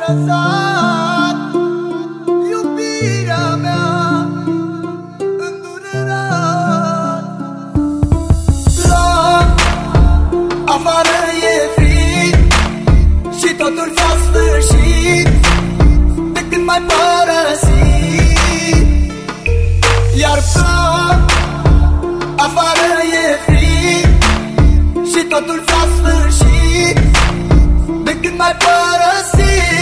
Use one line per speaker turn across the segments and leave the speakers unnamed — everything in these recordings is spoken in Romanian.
lăsat iubirea mea îndurerat. La afară e frig și totul s-a sfârșit de când m-ai părăsit. Iar afară e frig și totul s-a sfârșit de când m-ai părăsit.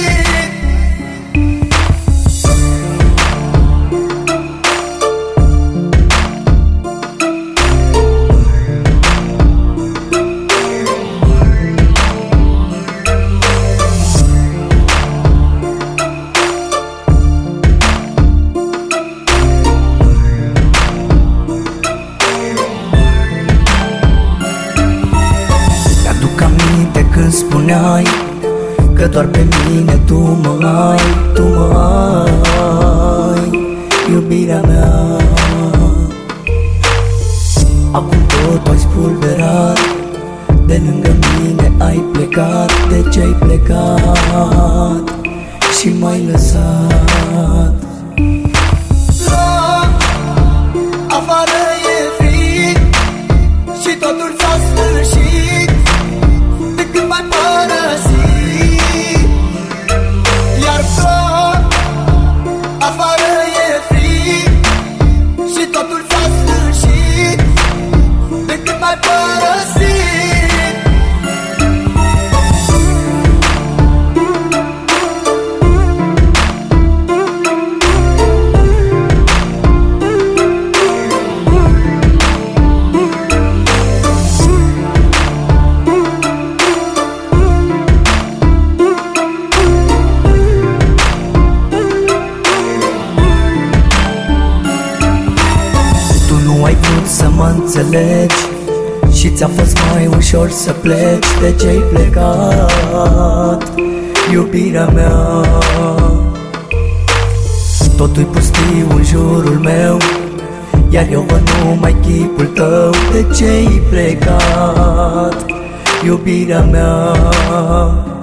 Când spuneai că doar pe mine tu mă ai, iubirea mea. Acum tot ai spulberat, de lângă mine ai plecat. De ce ai plecat și m-ai lăsat? La afară e frig și totul s-a sfârșit de când m-ai părăsit. Iar afară e frig și totul s-a sfârșit de când m-ai părăsit. Ai vrut să mă înțelegi și ți-a fost mai ușor să pleci. De ce-ai plecat, iubirea mea? Totul-i pustiu în jurul meu, iar eu văd numai chipul tău. De ce-ai plecat, iubirea mea?